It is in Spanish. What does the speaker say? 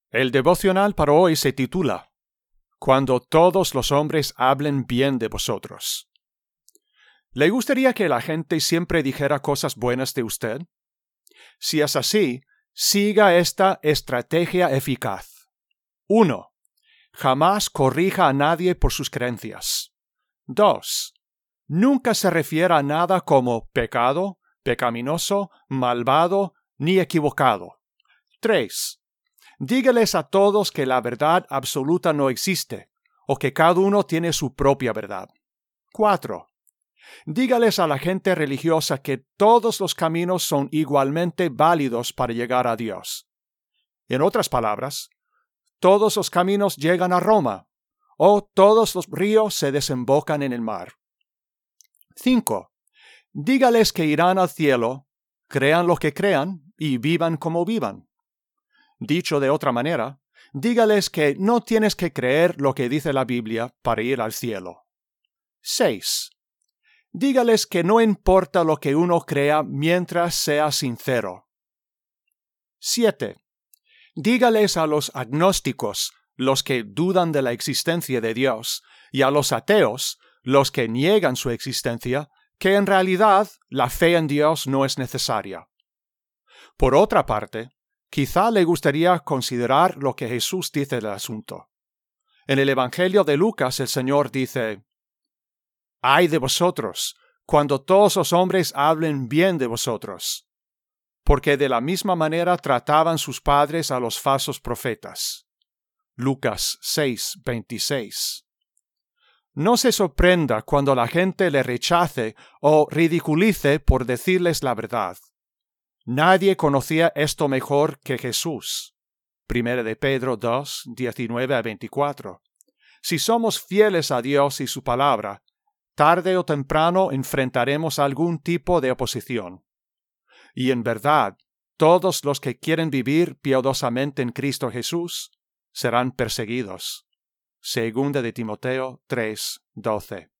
El devocional para hoy se titula Cuando todos los hombres hablen bien de vosotros. ¿Le gustaría que la gente siempre dijera cosas buenas de usted? Si es así, siga esta estrategia eficaz. 1. Jamás corrija a nadie por sus creencias. 2. Nunca se refiera a nada como pecado, pecaminoso, malvado ni equivocado. 3. Dígales a todos que la verdad absoluta no existe, o que cada uno tiene su propia verdad. 4. Dígales a la gente religiosa que todos los caminos son igualmente válidos para llegar a Dios. En otras palabras, todos los caminos llegan a Roma, o todos los ríos se desembocan en el mar. 5. Dígales que irán al cielo, crean lo que crean y vivan como vivan. Dicho de otra manera, dígales que no tienes que creer lo que dice la Biblia para ir al cielo. 6. Dígales que no importa lo que uno crea mientras sea sincero. 7. Dígales a los agnósticos, los que dudan de la existencia de Dios, y a los ateos, los que niegan su existencia, que en realidad la fe en Dios no es necesaria. Por otra parte, quizá le gustaría considerar lo que Jesús dice del asunto. En el Evangelio de Lucas el Señor dice: «Ay de vosotros, cuando todos los hombres hablen bien de vosotros, porque de la misma manera trataban sus padres a los falsos profetas». Lucas 6:26. No se sorprenda cuando la gente le rechace o ridiculice por decirles la verdad. Nadie conocía esto mejor que Jesús. 1 de Pedro 2, 19-24. Si somos fieles a Dios y su palabra, tarde o temprano enfrentaremos algún tipo de oposición. Y en verdad, todos los que quieren vivir piadosamente en Cristo Jesús serán perseguidos. 2 de Timoteo 3:12.